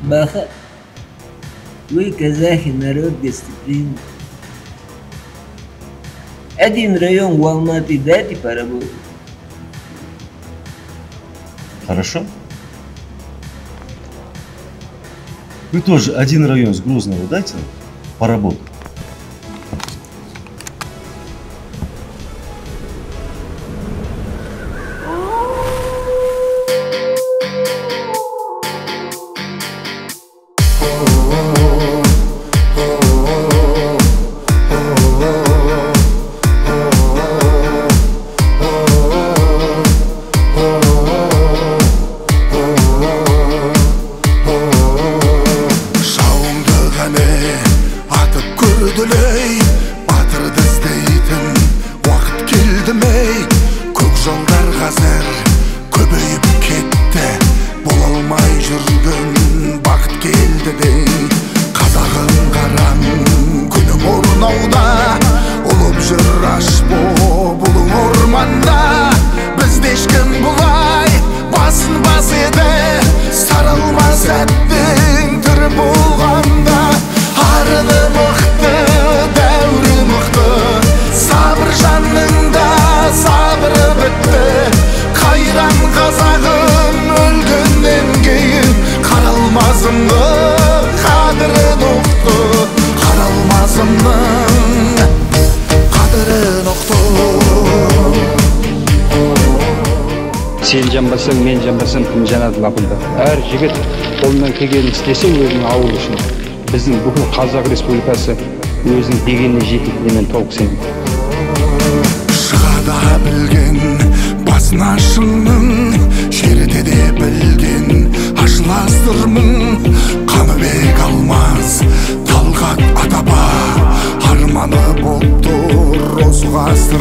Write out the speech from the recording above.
Баха, вы, казахи, народ гостеприимный. Один район в Алматы дайте поработать. Хорошо? Вы тоже один район с Грозного дайте поработать. Батырды іздейтін уақыт келді мей, көк жолдар қазір көбейіп кетті, бола алмай жүрген бақыт келді дей. Қазағым қараң күнің орнауда, ұлып жүр аш боп ұлың орманда. Бізде ешкім бұлай басын бас еді, сарылмас әттің тірі болғанда. Арыны мықты, дәурі мықты, сабыр жаныңда сабыры бітті. Қайран қазағым өлгеннен кейін, қаралмазымның қадірін ұқты, қаралмазымның қадірін ұқты. Сен жанбасаң, мен жанбасам, кім жанады лапылда. Әр жігіт қолынан келгенін істесе өзінің ауылы үшін. Біздің бүкіл Қазақ Республикасы өзінің дегеніне жететінен толық сенемін. Шығада білген басына шыңның, жерде де білген ашыластырмын. Қаныбек алмас талғат атаба, арманы боп тұр осы ғасыр.